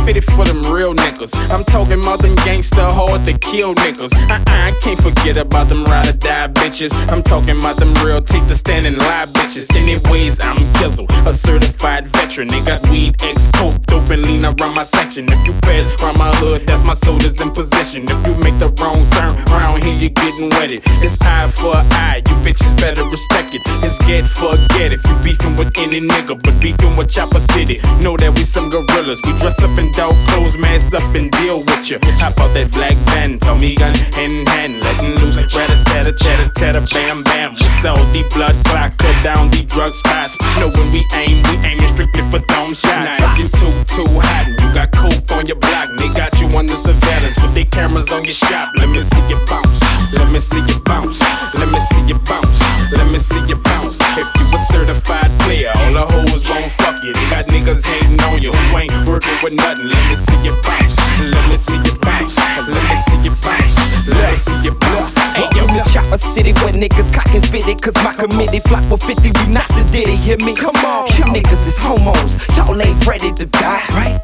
fitted for them real niggas. I'm talking about them gangsta hard to kill niggas. I can't forget about them ride or die bitches. I'm talking about them real take the stand and lie bitches. Anyways, I'm Kizzle, a certified veteran. They got weed, X, coke, dope, and lean around my section. If you pass around my hood, that's my soldiers in position. If you make the wrong turn around here, you're getting wetted. It's eye for eye, you bitches better respect it. It's get for get if you beefing with any nigga, but beefing with Chopper City. Know that we some gorillas. We dress up in dog clothes, mask up and deal with ya. Hop out that black van, tell me gun hand in hand, letting loose like rat-a-tat-a, chatter-tatter, bam bam. It's all the blood clock, cut down the drug spots. Know when we aiming strictly for thumb shots. Now if you too hot and you got coke on your block, they got you under surveillance with their cameras on your shop. Let me see you bounce, let me see you bounce, let me see you bounce, let me see you bounce. If you a certified player, all the hoes won't fuck you. They got niggas hating on you who ain't working with nothing. Let me see you bounce, let me see you bounce, let me see you bounce, let me see you bounce. Hey yo, the Chopper City where niggas cock and spit it, cause my committee flock with 50, we not sedated, hear me? Come on, you niggas is homos, y'all ain't ready to die, right?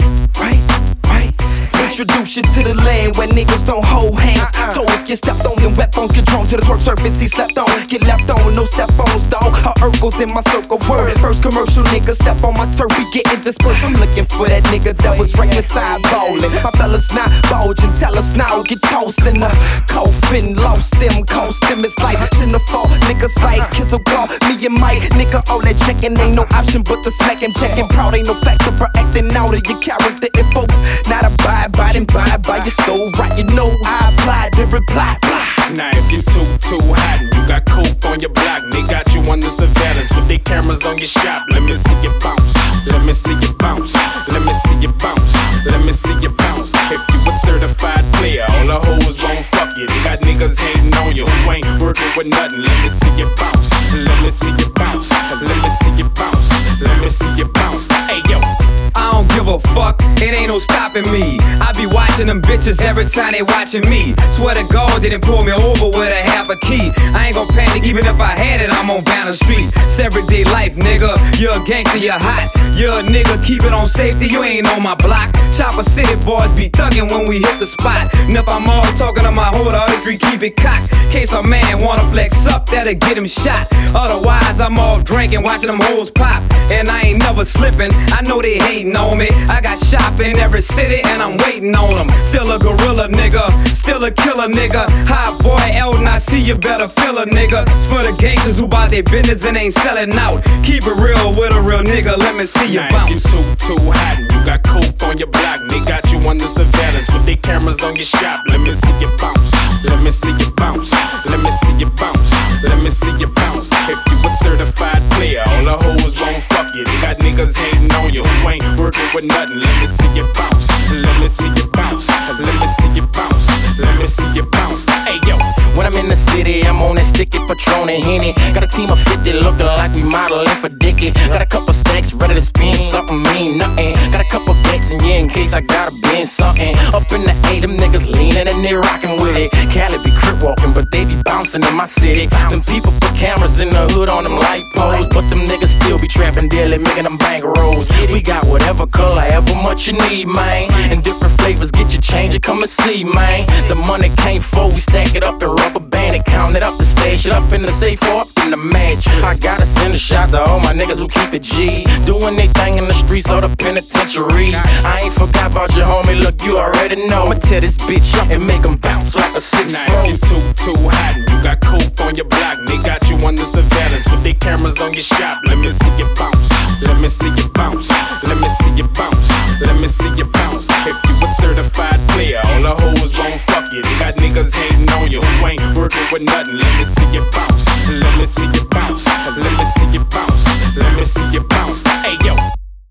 Introduce you to the land where niggas don't hold hands. Toes get stepped on and weapons get drawn to the twerk surface he slept on. Get left on, no step phones, dog. Her Urkel's in my circle word. First commercial nigga step on my turf, we getting dispersed. I'm looking for that nigga that was reckless eyeballing. My fellas not bulging, tell us now, get toast in the coffin. Lost them, coast them, it's like fall. Niggas like Kizzle call me and Mike. Nigga, all that checking ain't no option but to smack him. Checking proud ain't no factor for acting out of your character. If folks not abide by then buy your soul right, you know I applied the reply. Now if you too hot and you got coke on your block, they got you under surveillance with their cameras on your shop. Let me see you bounce, let me see you bounce, let me see you bounce, let me see you bounce. If you a certified player, all the hoes won't fuck you. They got niggas hating on you who ain't working with nothing. Let me see you bounce, let me see you bounce, let me see you bounce, let me see you bounce. Hey yo, I don't give a fuck, it ain't no stopping me. I be watching them bitches every time they watching me. Swear to God, they didn't pull me over with a half a key. I ain't gon' panic, even if I had it, I'm on Banner Street. It's everyday life, nigga. You're a gangster, you're hot. You're a nigga, keep it on safety, you ain't on my block. Chopper City boys be thuggin' when we hit the spot. And if I'm all talking to my whole other street, keep it cocked. Case a man wanna flex up, that'll get him shot. Otherwise, I'm all drinking, watching them hoes pop. And I ain't never slipping, I know they hating on me. I got shop in every city and I'm waiting on them. Still a gorilla nigga, still a killer nigga. Hot boy Elton, I see you better feel a nigga. It's for the gangsters who bout their business and ain't selling out. Keep it real with a real nigga, let me see you bounce. If you too hot and you got coke on your block, they got you under surveillance with their cameras on your shop. Let me see you bounce, let me see you bounce, let me see you bounce, let me see you bounce. If you a certified player, all the hoes won't fuck you. They got niggas hating on you who ain't working with nothing. Let me see you bounce, let me see you bounce, let me see you bounce, let me see you bounce. Hey yo, when I'm in the city, I'm on that sticky Patron and Henny. Got a team of 50 looking like we modeling for Dickie. Got a couple stacks ready to spin something mean nothing. Got a couple decks and yeah, in case I gotta bend something. Up in the A, them niggas leaning and they rocking with it. Cali be crip walking, but they be bouncing in my city. Them people put cameras in the hood on them light poles, but them niggas still be trapping daily, making them bank rolls. We got whatever color, ever much you need, man. And different flavors, get your change and come and see, man. The money can't fold, we stack it up and rubber band it, count it up and stash it up in the safe or up in the match. I gotta send a shout to all my niggas who keep it G, doing they thing in the streets or the penitentiary. I ain't forgot about your homie, look, you already know. I'ma tear this bitch up and make them bounce like a 6-4. Now if you too hot and you got coke on your block, they got you under surveillance with their cameras on your shop. Let me see you bounce, let me see you bounce, let me see you bounce, let me see you bounce. If you a certified player, all the hoes won't fuck you. They got niggas hating on you who ain't working with nothing. Let me see you bounce, let me see you bounce, let me see you bounce, let me see you bounce.